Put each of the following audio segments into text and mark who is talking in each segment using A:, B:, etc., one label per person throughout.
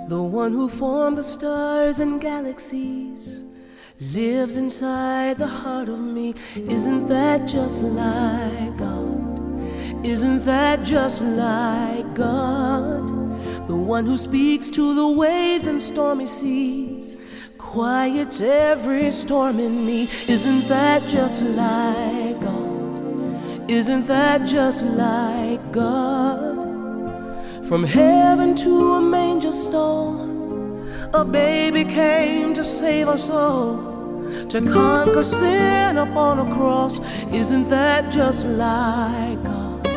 A: The one who formed the stars and galaxies lives inside the heart of me. Isn't that just like God? Isn't that just like God? The one who speaks to the waves and stormy seas, quiets every storm in me. Isn't that just like God? Isn't that just like God? From heaven to a manger stall, a baby came to save us all, to conquer sin upon a cross. Isn't that just like God?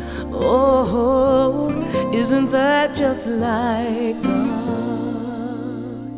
A: Oh, isn't that just like God?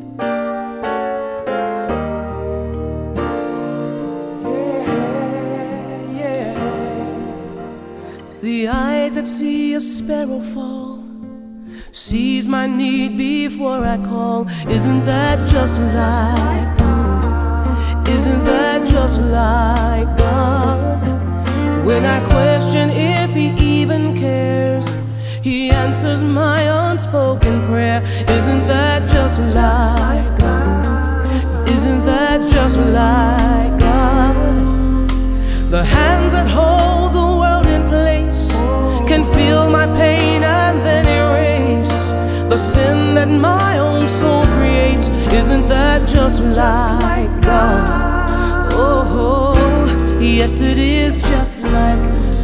A: Yeah, yeah. The eyes that see a sparrow fall sees my need before I call. Isn't that just like God? Isn't that just like God? When I question if He even cares, He answers my unspoken prayer. Isn't that just like God? Isn't that just like God? The hands that hold the world in place can feel my pain and then erase the sin that my own soul creates. Isn't that just like God? Oh, yes, it is just like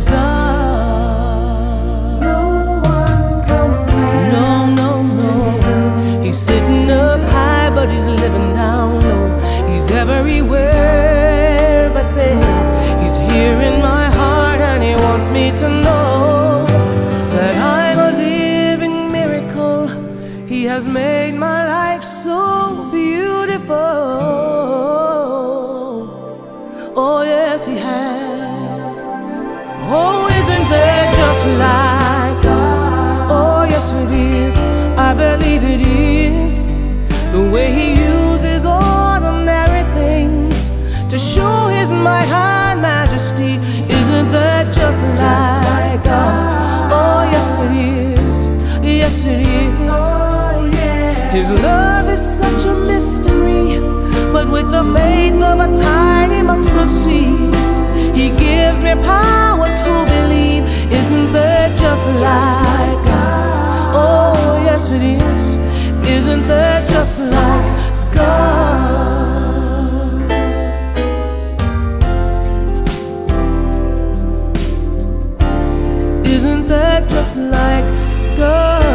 A: God. No one compares. No. He's sitting up high, but He's living down low. He's everywhere, but then He's here in my heart, and He wants me to know that I'm a living miracle. He has made my life so beautiful. Oh yes, He has. Oh, isn't that just like God? Oh yes, it is. I believe it is. The way He uses ordinary things to show His might and majesty. Isn't that just like God? Oh yes, it is. Yes, it is. His love is such a mystery, but with the faith of a tiny mustard seed, He gives me power to believe. Isn't that just like God? Oh yes, it is. Isn't that just like God? Isn't that just like God?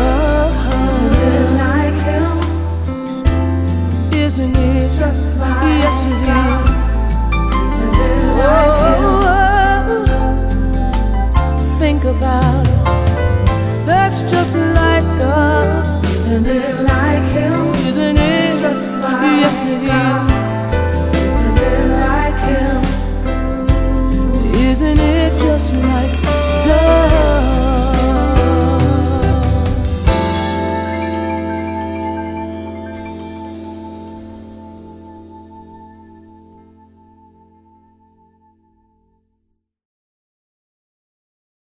A: Isn't it just like yes, it is. Isn't it like Him? Think about it. That's just like God. Isn't it like Him? Isn't it just like yes, it is.